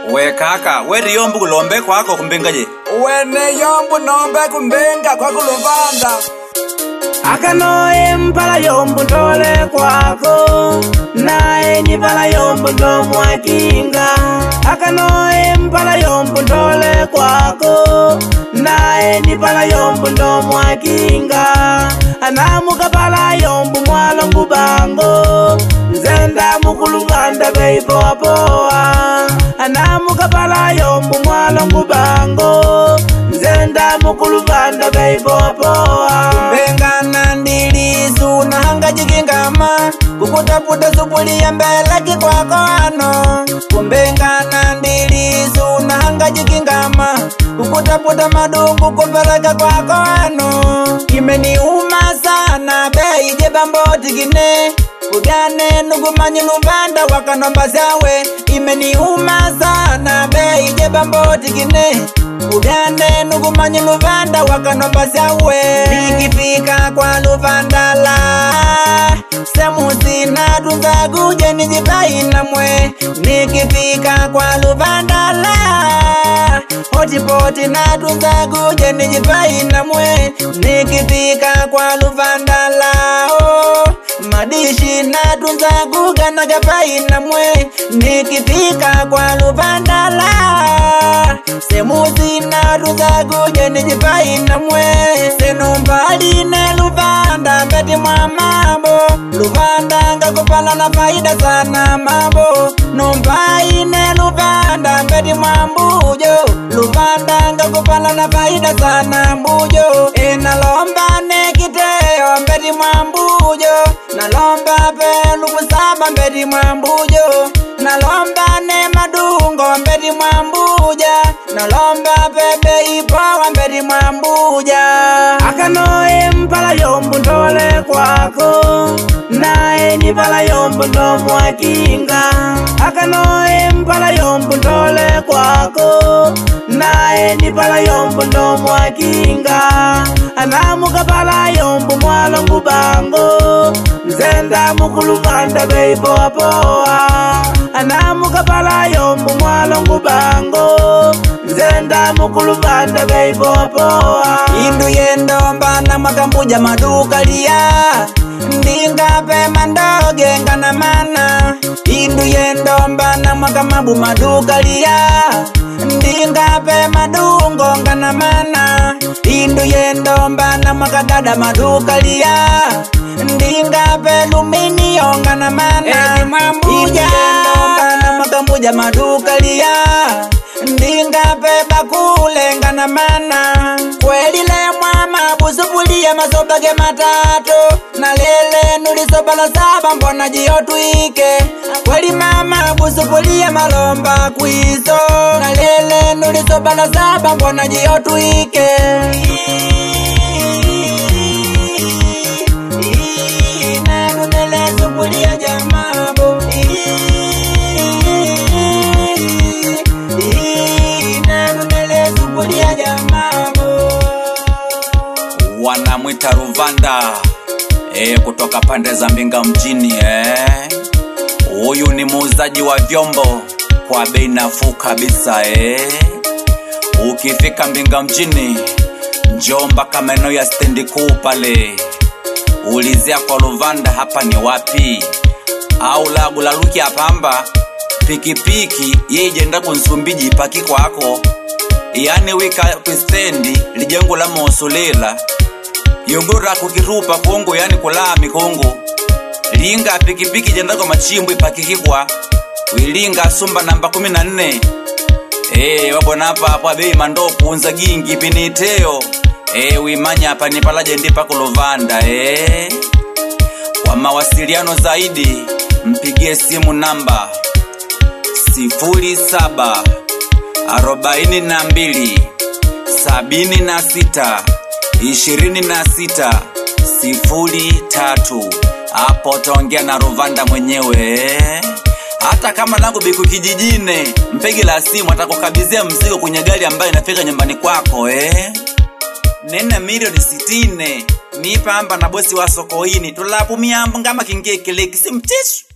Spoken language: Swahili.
We kaka, we riyombu kulombe kwako kumbenga je? Wene yombu nombe kumbenga kwa kuluvanda. Akanoe mpala yombu ndole kwako, nae nipala yombu ndo mwakinga. Akanoe mpala yombu ndole kwako, nae nipala yombu ndo mwakinga. Anamuka pala yombu mwalo ngubango, nzenda mukuluvanda beipo wapoa. Anamuka pala yombu mwalo ngubango, nzenda mukuluvanda beipo wapoa. Kumbenga nandilizu na hanga jikingama, kukutaputa supuli ya mbele kikwako ano. Kumbenga nandilizu na hanga jikingama, kukutaputa madungu kupeleka kwako ano. Imeniuma sana bei jebamboti gine, ugane nugumanyi luvanda wakanomba zawe. Imeniuma sana bei jebamboti gine, ugane nugumanyi luvanda wakanomba zawe. Nikifika kwa luvandala, semusi na tunza guje nijibai na mwe. Nikifika kwa luvandala, hotipoti na tunza guje nijibai na mwe. Nikifika kwa luvandala, madishi na tunza guga na gabai na mwe. Nikifika kwa luvandala, semusi na tunza guje nijibai na mwe. Senombali ne luvanda mbeti mwa mambo, luvanda nga kupala na faida sana mambo. Nombai ne luvanda mbeti mwa mbujo, luvanda nga kupala na faida sana mbujo. Nalomba ne kiteo mbeti mwa mbujo, nalomba pe lukusaba mbeti mwa mbujo. Nalomba ne madungo mbeti mwa mbuja, nalomba pepe ipawa mbeti mwa mbuja. Akanoe mpala yombu ndole kwako, nae nipala yombu ndo mwakinga. Akanoe mpala yombu ndole kwako, nae nipala yombu ndo mwakinga. Anamuka pala yombu mwalo ngubango, nzenda mukuluvanda beipo wapoa. Anamuka pala yombu mwalo ngubango, nzenda mukuluvanda beipo wapoa. Indu yendomba na makambuja maduka liya, ndinga pe mandoge ngana mana. Indu yendomba na makamabu maduka liya, ndinga pe madungo ngana mana. Indu yendomba na makadada maduka liya, ndinga pe lumini ngana mana. Indu yendomba na makambuja maduka liya, ndinga pe bakule ngana mana. Kweli le mwama busupulia masobage matatu, na lele nulisobala saba mbona jiyotuike. Kweli mama busupulia malomba kwizo, na lele nulisobala saba mbona jiyotuike. Nanu nele supulia jamabo, nanu nele supulia jamabo. Wanamwita Ruvanda kutoka pande za Mbinga mjini. Huyu ni muuzaji wa vyombo kwa bei nafuu kabisa. Ukifika Mbinga mjini, njoo mpaka maeneo ya stendi kuu pale, ulizia kwa Ruvanda hapa ni wapi. Au lagulaluki apamba pikipiki yeje nda kunsumbiji paki kwako. Yani wika stendi lijengo la Mosolela, yogora kukirupa Kongo, yani kulami Kongo. Linga pikipiki jenda kwa machimbo ipakikikwa, wilinga sumba namba 14. Wabona hapa bei mandopu unza gingi piniteo. Wimanya hapa nipalaje ndipa kulovanda. Kwa mawasiliano zaidi mpigie simu namba 07 42 76 26 03. Hapo taongea na Ruvanda mwenyewe. Hata kama langu biku kijijine, mpigi la simu atakukabizia mzigo kwenye gari ambayo inafika nyumbani kwako. Nena milioni 60 nipa amba na bosi wa soko hini, tulapu miambo ngama kingekele kisimtishu.